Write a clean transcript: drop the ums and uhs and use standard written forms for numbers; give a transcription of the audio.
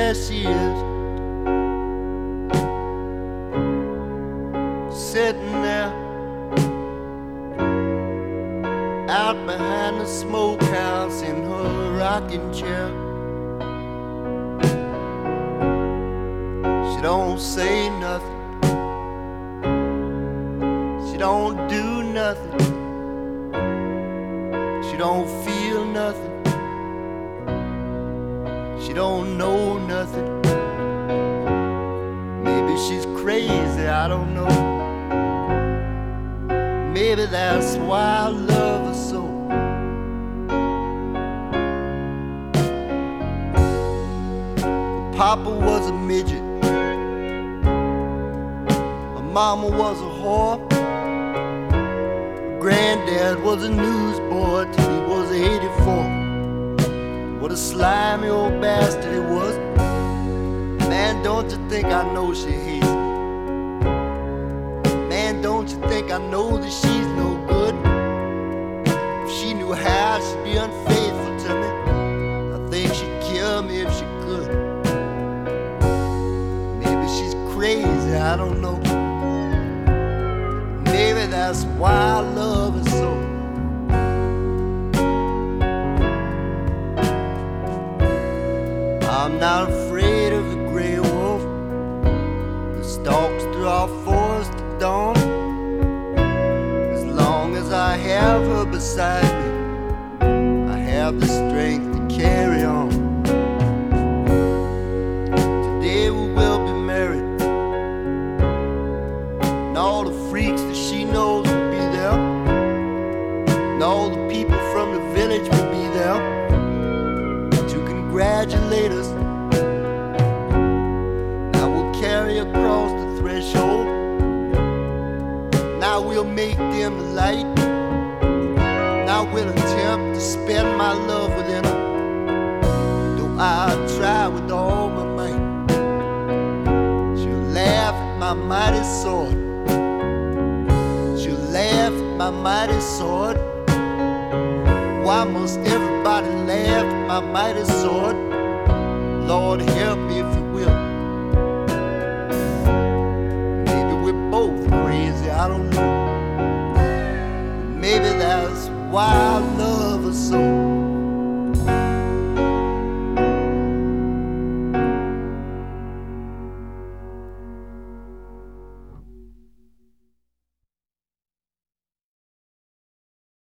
there she is, sitting there out behind the smokehouse in her rocking chair. She don't say nothing, she don't do nothing, she don't feel nothing, she don't know nothing. Maybe she's crazy, I don't know. Maybe that's why I love her so. Papa was a midget, my mama was a whore, granddad was a newsboy till he was 84. What a slimy old bastard he was. Man, don't you think I know she hates me? Man, don't you think I know that she's no good? If she knew how, she'd be unfaithful to me. I think she'd kill me if she could. Maybe she's crazy, I don't know. Maybe that's why I love her so. I'm not afraid of the gray wolf that stalks through our forest at dawn. As long as I have her beside me, I have the strength to carry on. Today we will be married, and all the freaks that she knows will be there, and all the people from the village will be there to congratulate us. Now we'll carry across the threshold. Now we'll make dim the light. Now we'll attempt to spend my love within her, though I'll try with all my might. She'll laugh at my mighty sword. She'll laugh at my mighty sword. Why must everybody laugh at my mighty sword? Lord, help me if you will. Maybe we're both crazy, I don't know. Maybe that's why I love her so.